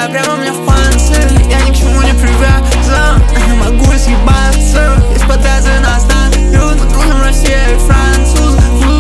Студия прямо мне в панцире, я ни к чему не привязан. Могу съебаться, из-под таза нас дают. Мы дружим Россия и француз.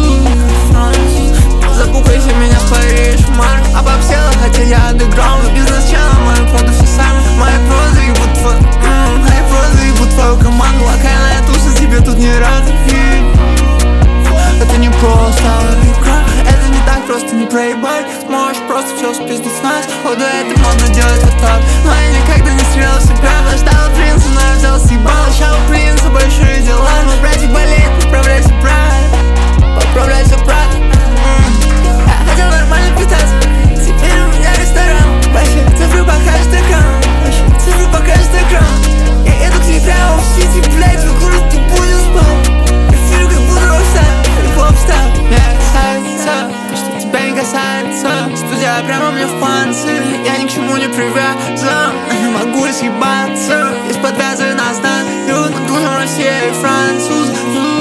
Запукайте меня в Париж, Марк. Обобсела, хотя я андеграунд. Бизнес-чела, мою проду все сами. Мои прозы ебут твою, мои прозы ебут твою команду. Локальная туша, тебе тут не рады. Это не просто игра, это не так просто, не проебать. Сможешь просто все спиздить с нас. Ходу это модно делать вот так, но я никогда не стрелял в себя. Ждал принца, но я взял съебал. Ща у принца большие дела. Мой братик болеет, поправляйся, брат. Поправляйся, брат. Я хотел нормально питаться, теперь у меня ресторан. Вообще цифры покажет экран, цифры покажет экран. Я еду к тебе прямо в Сити, блядь, в город ты будешь спать. Я филю как буду рокстар, поп-стар. Мне касается, то, что тебя не касается. Студия прямо мне в панцире, я ни к чему не привязан. Могу съебаться, из-под таза нас дают. Мы дружим Россия и француз.